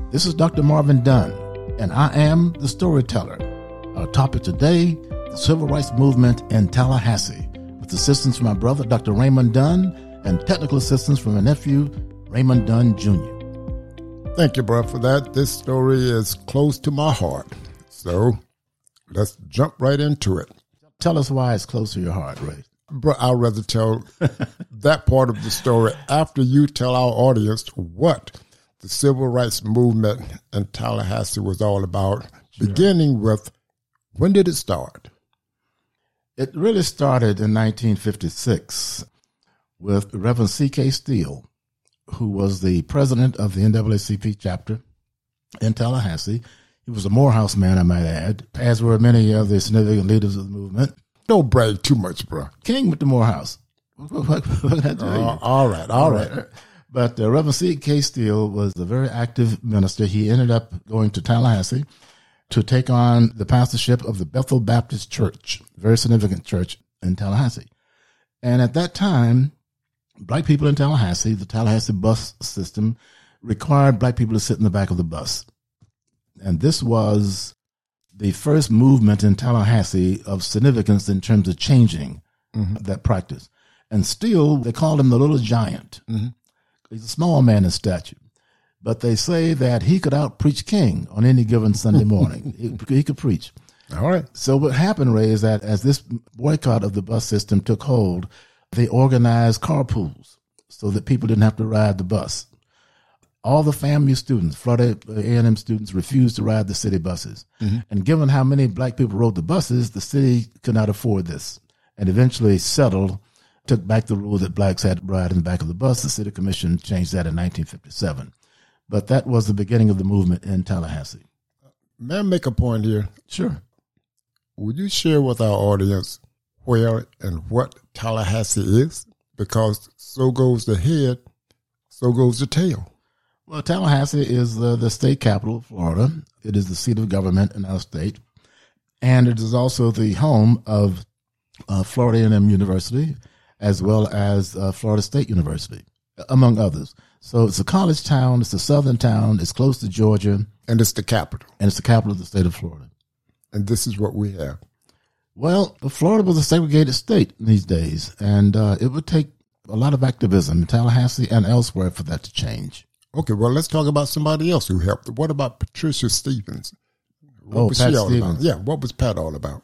This is Dr. Marvin Dunn, and I am the storyteller. Our topic today, the Civil Rights Movement in Tallahassee, with assistance from my brother, Dr. Raymond Dunn, and technical assistance from my nephew, Raymond Dunn, Jr. Thank you, bro, for that. This story is close to my heart. So let's jump right into it. Tell us why it's close to your heart, Ray. Bro, I'd rather tell that part of the story after you tell our audience what the Civil Rights Movement in Tallahassee was all about, beginning with, when did it start? It really started in 1956 with Reverend C.K. Steele, who was the president of the NAACP chapter in Tallahassee. He was a Morehouse man, I might add, as were many of the significant leaders of the movement. Don't brag too much, bro. King with the Morehouse. All right. But Reverend C.K. Steele was a very active minister. He ended up going to Tallahassee to take on the pastorship of the Bethel Baptist Church, a very significant church in Tallahassee. And at that time, black people in Tallahassee, the Tallahassee bus system, required black people to sit in the back of the bus. And this was the first movement in Tallahassee of significance in terms of changing that practice. And Steele, they called him the little giant. He's a small man in stature. But they say that he could out-preach King on any given Sunday morning. he could preach. All right. So what happened, Ray, is that as this boycott of the bus system took hold, they organized carpools so that people didn't have to ride the bus. All the FAMU students, Florida A&M students, refused to ride the city buses. And given how many black people rode the buses, the city could not afford this and eventually settled, took back the rule that blacks had to ride in the back of the bus. The city commission changed that in 1957. But that was the beginning of the movement in Tallahassee. May I make a point here? Sure. Would you share with our audience where and what Tallahassee is? Because so goes the head, so goes the tail. Well, Tallahassee is the state capital of Florida. It is the seat of government in our state. And it is also the home of Florida A&M University, as well as Florida State University, among others. So it's a college town. It's a southern town. It's close to Georgia. And it's the capital. And it's the capital of the state of Florida. And this is what we have. Well, Florida was a segregated state in these days, and it would take a lot of activism in Tallahassee and elsewhere for that to change. Okay, well, let's talk about somebody else who helped. What about Patricia Stevens? What was Pat she all Stevens. about? Yeah, what was Pat all about?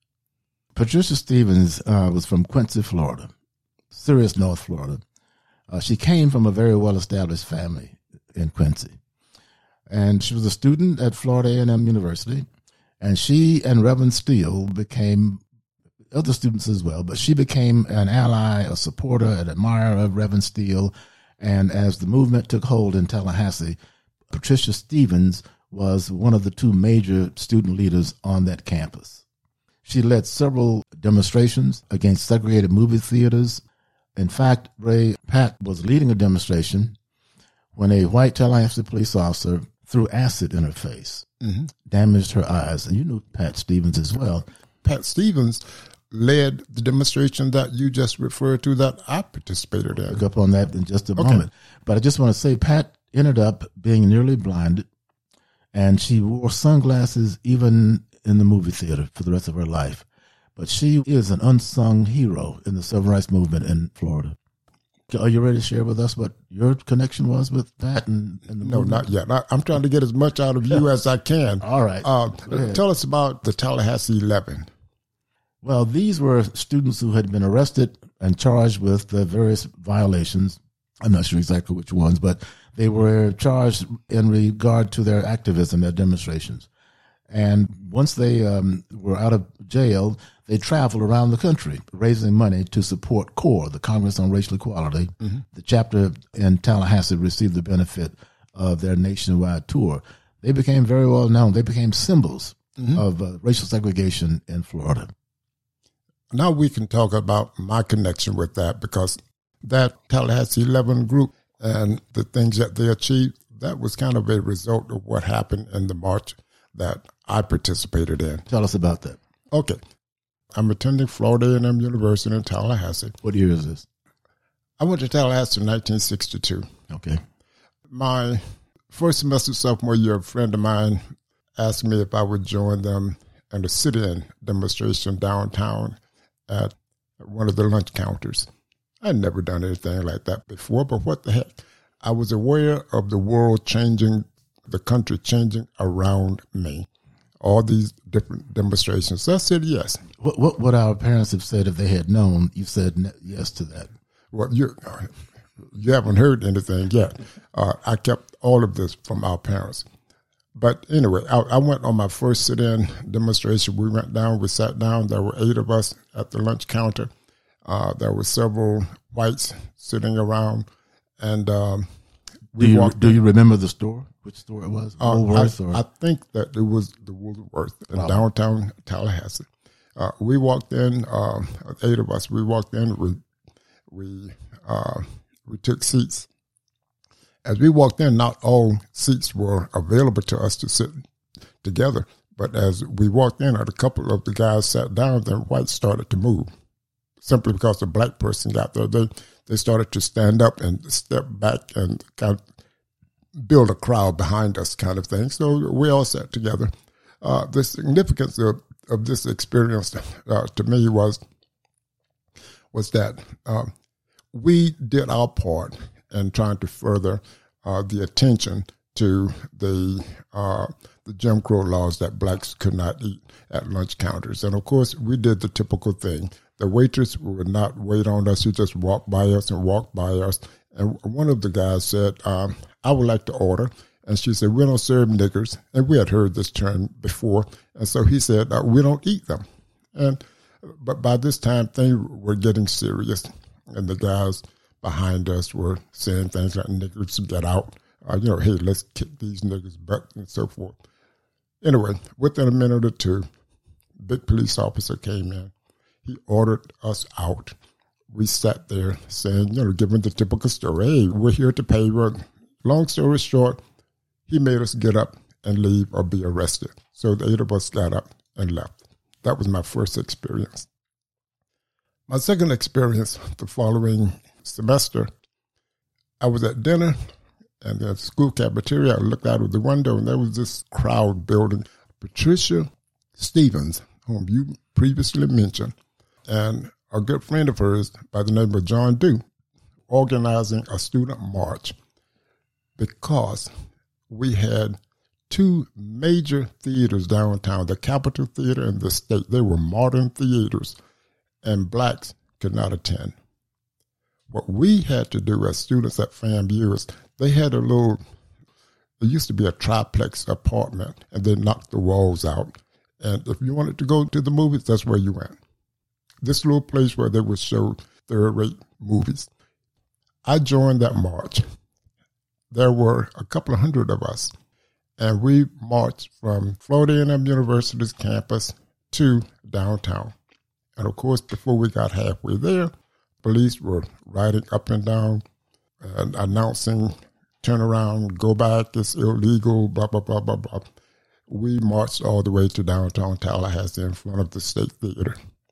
Patricia Stevens was from Quincy, Florida, serious North Florida. She came from a very well-established family in Quincy. And she was a student at Florida A&M University. And she and Reverend Steele became other students as well, but she became an ally, a supporter, an admirer of Reverend Steele. And as the movement took hold in Tallahassee, Patricia Stevens was one of the two major student leaders on that campus. She led several demonstrations against segregated movie theaters. In fact, Pat was leading a demonstration when a white Tallahassee police officer threw acid in her face, damaged her eyes. And you knew Pat Stevens as well. Pat Stevens led the demonstration that you just referred to that I participated in. Pick up on that in just a moment. But I just want to say Pat ended up being nearly blinded, and she wore sunglasses even in the movie theater for the rest of her life. But she is an unsung hero in the civil rights movement in Florida. Are you ready to share with us what your connection was with Pat and the movement? No, not yet. I'm trying to get as much out of you as I can. All right. Tell us about the Tallahassee 11. Well, these were students who had been arrested and charged with the various violations. I'm not sure exactly which ones, but they were charged in regard to their activism, their demonstrations. And once they were out of jail, they traveled around the country raising money to support CORE, the Congress on Racial Equality. The chapter in Tallahassee received the benefit of their nationwide tour. They became very well known. They became symbols of racial segregation in Florida. Now we can talk about my connection with that, because that Tallahassee 11 group and the things that they achieved, that was kind of a result of what happened in the march that I participated in. Tell us about that. Okay. I'm attending Florida A&M University in Tallahassee. What year is this? I went to Tallahassee in 1962. Okay. My First semester sophomore year, a friend of mine asked me if I would join them in a sit-in demonstration downtown at one of the lunch counters. I'd never done anything like that before, but what the heck? I was aware of the world changing, the country changing around me, all these different demonstrations. So I said yes. What would our parents have said if they had known you said yes to that? Well, you haven't heard anything yet. I kept all of this from our parents. But anyway, I went on my first sit-in demonstration. We went down, we sat down. There were 8 of us at the lunch counter. There were several whites sitting around. And do you remember the store? Which store it was? Woolworth? I think that it was the Woolworth in downtown Tallahassee. We walked in, 8 of us. We walked in. We took seats. As we walked in, not all seats were available to us to sit together. But as we walked in, a couple of the guys sat down, then whites started to move. Simply because the black person got there, they started to stand up and step back and kind of build a crowd behind us kind of thing. So we all sat together. The significance of this experience to me was that we did our part in trying to further the attention to the Jim Crow laws that blacks could not eat at lunch counters. And, of course, we did the typical thing. The waitress would not wait on us. She just walked by us and walked by us. And one of the guys said, I would like to order. And she said, we don't serve niggers. And we had heard this term before. And so he said, we don't eat them. But by this time, things were getting serious. And the guys behind us were saying things like niggers get out. Hey, let's kick these niggers' butt and so forth. Anyway, within a minute or two, big police officer came in. He ordered us out. We sat there saying, giving the typical story. Hey, we're here to pay. Long story short, he made us get up and leave or be arrested. So the 8 of us got up and left. That was my first experience. My second experience, the following semester, I was at dinner in the school cafeteria. I looked out of the window, and there was this crowd building. Patricia Stevens, whom you previously mentioned, and a good friend of hers by the name of John Dew, organizing a student march because we had 2 major theaters downtown, the Capitol Theater and the State. They were modern theaters, and blacks could not attend. What we had to do as students at FAMU is they had it used to be a triplex apartment, and they knocked the walls out. And if you wanted to go to the movies, that's where you went. This little place where they would show third-rate movies. I joined that march. There were a couple of hundred of us, and we marched from Florida A&M University's campus to downtown. And, of course, before we got halfway there, police were riding up and down and announcing, turn around, go back, it's illegal, blah, blah, blah, blah, blah. We marched all the way to downtown Tallahassee in front of the State Theater.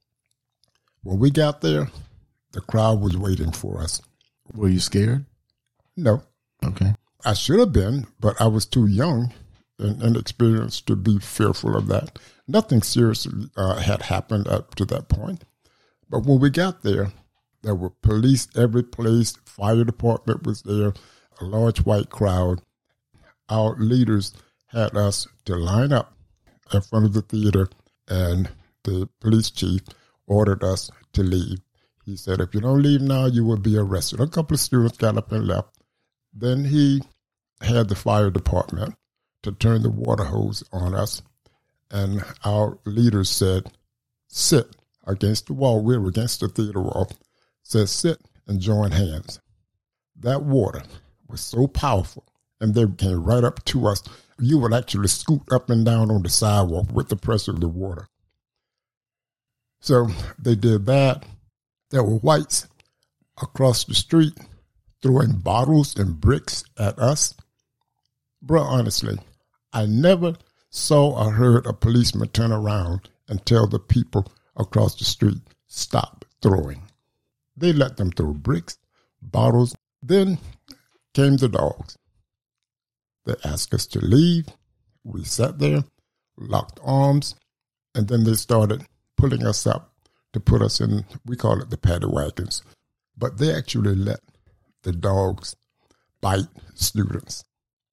When we got there, the crowd was waiting for us. Were you scared? No. Okay. I should have been, but I was too young and inexperienced to be fearful of that. Nothing serious had happened up to that point. But when we got there, there were police every place. Fire department was there, a large white crowd. Our leaders had us to line up in front of the theater, and the police chief ordered us to leave. He said, if you don't leave now, you will be arrested. A couple of students got up and left. Then he had the fire department to turn the water hose on us, and our leaders said, sit against the wall. We were against the theater wall. Said, sit and join hands. That water was so powerful, and they came right up to us. You would actually scoot up and down on the sidewalk with the pressure of the water. So they did that. There were whites across the street throwing bottles and bricks at us. Bro, honestly, I never saw or heard a policeman turn around and tell the people across the street, stop throwing. They let them throw bricks, bottles. Then came the dogs. They asked us to leave. We sat there, locked arms, and then they started pulling us up to put us in, we call it the paddy wagons. But they actually let the dogs bite students.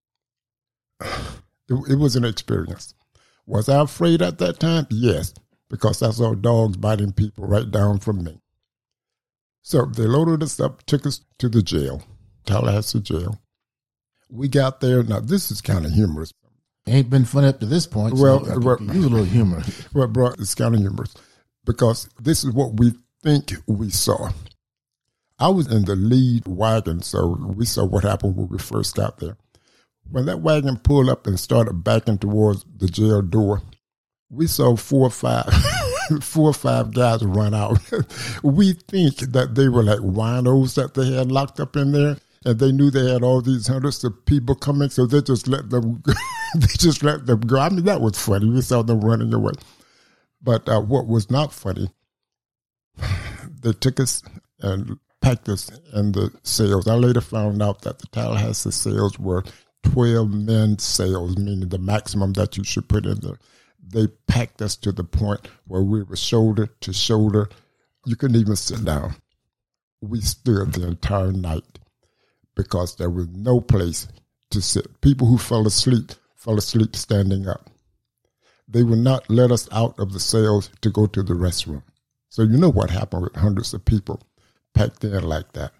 It was an experience. Was I afraid at that time? Yes, because I saw dogs biting people right down from me. So they loaded us up, took us to the jail, Tallahassee jail. We got there. Now, this is kind of humorous. Ain't been funny up to this point. Well, so use a little humor. Well, bro, it's kind of humorous because this is what we think we saw. I was in the lead wagon, so we saw what happened when we first got there. When that wagon pulled up and started backing towards the jail door, we saw 4 or 5 guys run out. We think that they were like winos that they had locked up in there, and they knew they had all these hundreds of people coming, so they just let them. They just let them go. I mean, that was funny. We saw them running away. But what was not funny, they took us and packed us in the cells. I later found out that the Tallahassee cells were 12-men cells, meaning the maximum that you should put in there. They packed us to the point where we were shoulder to shoulder. You couldn't even sit down. We stood the entire night because there was no place to sit. People who fell asleep standing up. They would not let us out of the cells to go to the restroom. So you know what happened with hundreds of people packed in like that.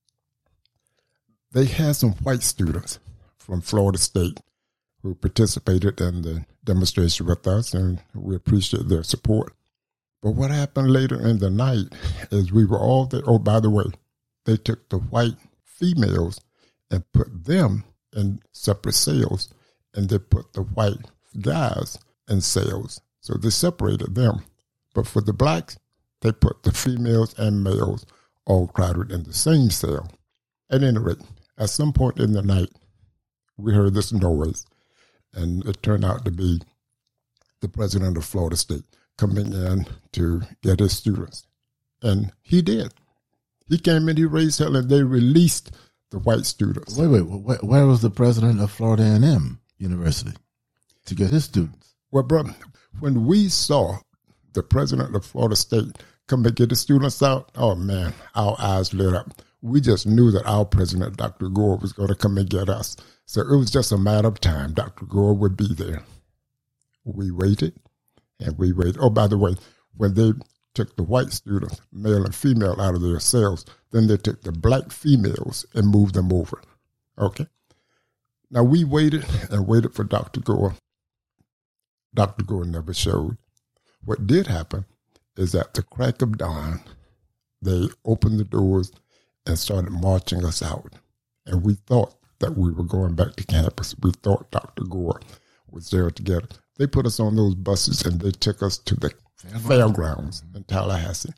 They had some white students from Florida State who participated in the demonstration with us, and we appreciate their support. But what happened later in the night is we were all there. Oh, by the way, they took the white females and put them in separate cells, and they put the white guys in cells. So they separated them. But for the blacks, they put the females and males all crowded in the same cell. At any rate, at some point in the night, we heard this noise, and it turned out to be the president of Florida State coming in to get his students. And he did. He came in, he raised hell, and they released the white students. Wait, where was the president of Florida A&M University to get his students? Well, brother, when we saw the president of Florida State come and get the students out, oh, man, our eyes lit up. We just knew that our president, Dr. Gore, was going to come and get us. So it was just a matter of time. Dr. Gore would be there. We waited, and we waited. Oh, by the way, when they took the white students, male and female, out of their cells, then they took the black females and moved them over. Okay? Now, we waited and waited for Dr. Gore. Dr. Gore never showed. What did happen is at the crack of dawn, they opened the doors and started marching us out. And we thought that we were going back to campus. We thought Dr. Gore was there to get us. They put us on those buses and they took us to the fairgrounds in Tallahassee.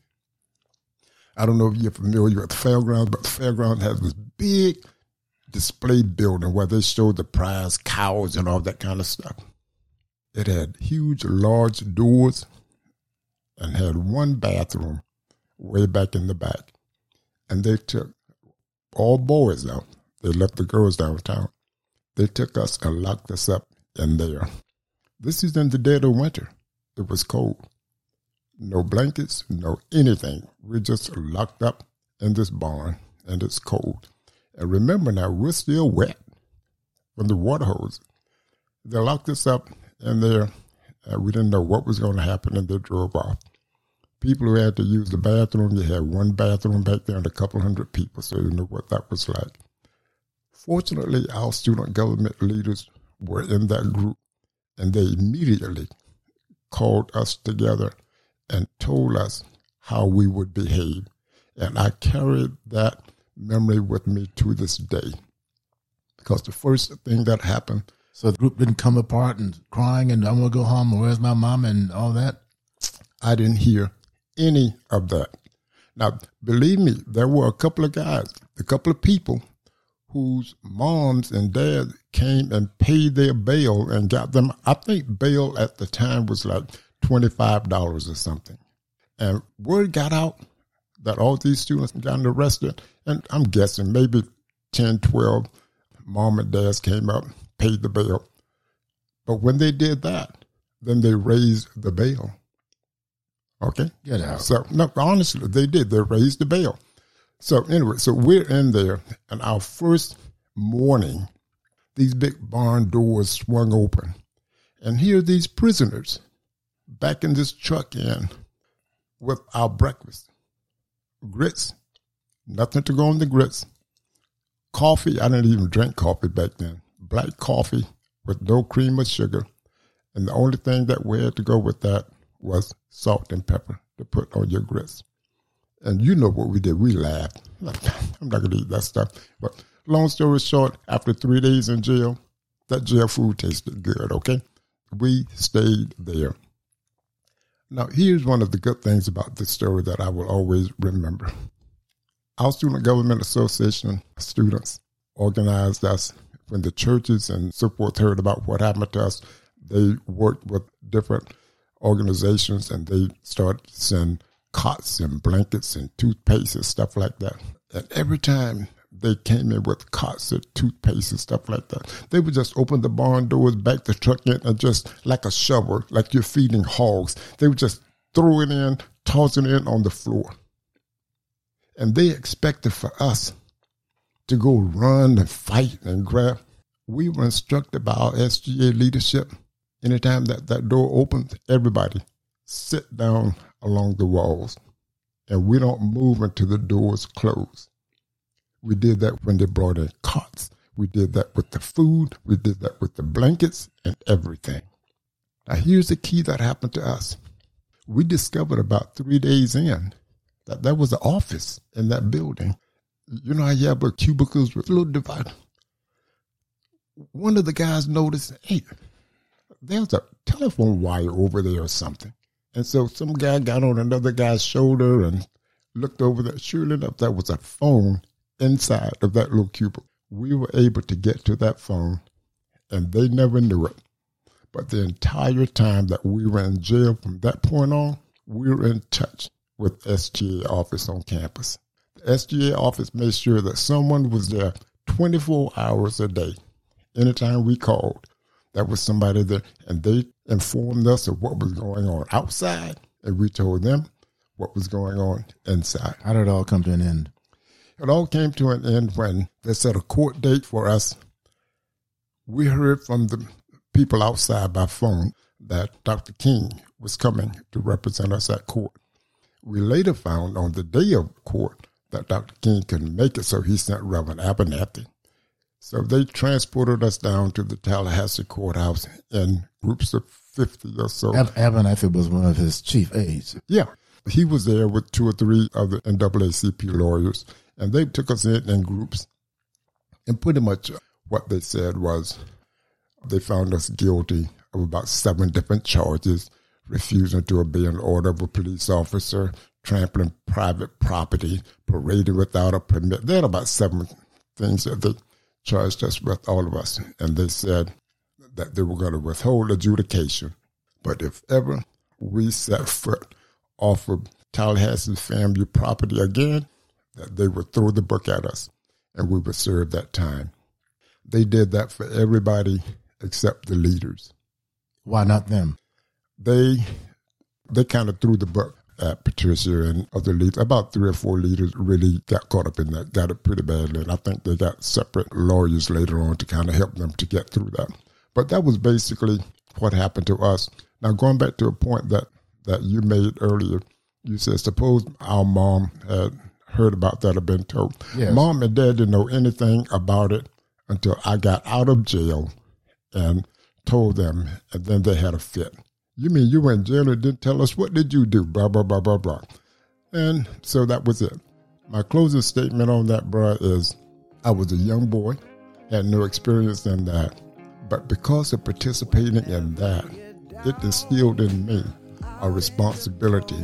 I don't know if you're familiar with the fairgrounds, but the fairgrounds has this big display building where they showed the prize cows and all that kind of stuff. It had huge, large doors and had one bathroom way back in the back. And they took all boys out. They left the girls downtown. They took us and locked us up in there. This is in the dead of winter. It was cold. No blankets, no anything. We're just locked up in this barn, and it's cold. And remember now, we're still wet from the water hose. They locked us up in there, and we didn't know what was going to happen, and they drove off. People who had to use the bathroom, you had one bathroom back there and a couple hundred people, so you know what that was like. Fortunately, our student government leaders were in that group, and they immediately called us together and told us how we would behave. And I carried that memory with me to this day. Because the first thing that happened... So the group didn't come apart and crying and I'm going to go home and where's my mom and all that? I didn't hear any of that. Now, believe me, there were a couple of guys, a couple of people whose moms and dads came and paid their bail and got them. I think bail at the time was like $25 or something. And word got out that all these students got arrested. And I'm guessing maybe 10, 12 mom and dads came up, paid the bail. But when they did that, then they raised the bail. Okay? Get out. So, no, honestly, they did. They raised the bail. So anyway, so we're in there, and our first morning, these big barn doors swung open. And here are these prisoners back in this truck in with our breakfast. Grits, nothing to go on the grits. Coffee, I didn't even drink coffee back then. Black coffee with no cream or sugar. And the only thing that we had to go with that was salt and pepper to put on your grits. And you know what we did. We laughed. I'm not going to eat that stuff. But long story short, after 3 days in jail, that jail food tasted good, okay? We stayed there. Now, here's one of the good things about this story that I will always remember. Our Student Government Association students organized us. When the churches and so forth heard about what happened to us, they worked with different organizations and they started to send cots and blankets and toothpaste and stuff like that. And every time they came in with cots and toothpaste and stuff like that, they would just open the barn doors, back the truck in, and just like a shovel, like you're feeding hogs, they would just throw it in, toss it in on the floor. And they expected for us to go run and fight and grab. We were instructed by our SGA leadership. Anytime that door opened, everybody sit down along the walls. And we don't move until the doors close. We did that when they brought in cots. We did that with the food. We did that with the blankets and everything. Now here's the key that happened to us. We discovered about 3 days in that there was an office in that building. You know how you have cubicles with a little divider? One of the guys noticed, hey, there's a telephone wire over there or something. And so some guy got on another guy's shoulder and looked over there. Sure enough, there was a phone inside of that little cubicle. We were able to get to that phone, and they never knew it. But the entire time that we were in jail from that point on, we were in touch with SGA office on campus. The SGA office made sure that someone was there 24 hours a day. Anytime we called, there was somebody there, and they informed us of what was going on outside, and we told them what was going on inside. How did it all come to an end? It all came to an end when they set a court date for us. We heard from the people outside by phone that Dr. King was coming to represent us at court. We later found on the day of court that Dr. King couldn't make it, so he sent Reverend Abernathy. So they transported us down to the Tallahassee courthouse in groups of 50 or so. Abernathy was one of his chief aides. Yeah. He was there with 2 or 3 other NAACP lawyers, and they took us in groups. And pretty much what they said was they found us guilty of about 7 different charges: refusing to obey an order of a police officer, trampling private property, parading without a permit. There are about 7 things that they charged us with, all of us. And they said that they were going to withhold adjudication. But if ever we set foot off of Tallahassee family property again, that they would throw the book at us and we would serve that time. They did that for everybody except the leaders. Why not them? They kind of threw the book at Patricia and other leaders. About 3 or 4 leaders really got caught up in that, got it pretty badly. And I think they got separate lawyers later on to kind of help them to get through that. But that was basically what happened to us. Now, going back to a point that you made earlier, you said, suppose our mom had heard about that or been told. Yes. Mom and Dad didn't know anything about it until I got out of jail and told them, and then they had a fit. You mean you were in jail and didn't tell us? What did you do? Blah, blah, blah, blah, blah. And so that was it. My closing statement on that, bruh, is I was a young boy, had no experience in that. But because of participating in that, it instilled in me a responsibility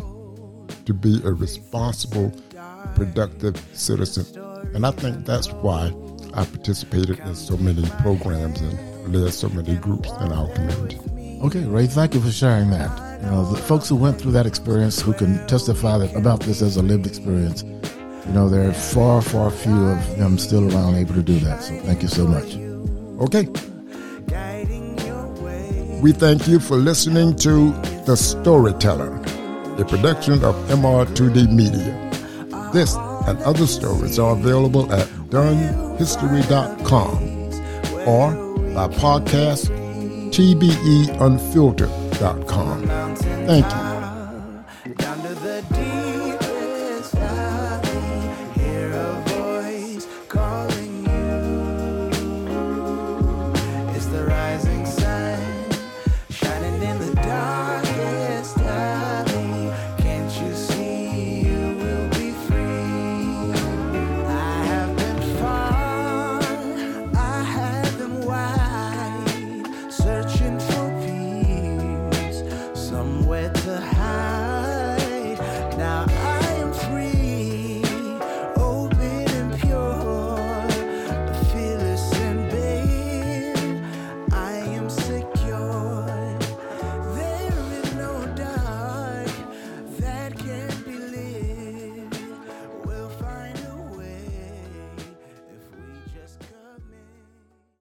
to be a responsible, productive citizen. And I think that's why I participated in so many programs and led so many groups in our community. Okay, Ray, thank you for sharing that. You know, the folks who went through that experience, who can testify about this as a lived experience, you know, there are far, far few of them still around able to do that. So thank you so much. Okay. We thank you for listening to The Storyteller, a production of MR2D Media. This and other stories are available at donehistory.com or by podcast tbeunfiltered.com. Thank you.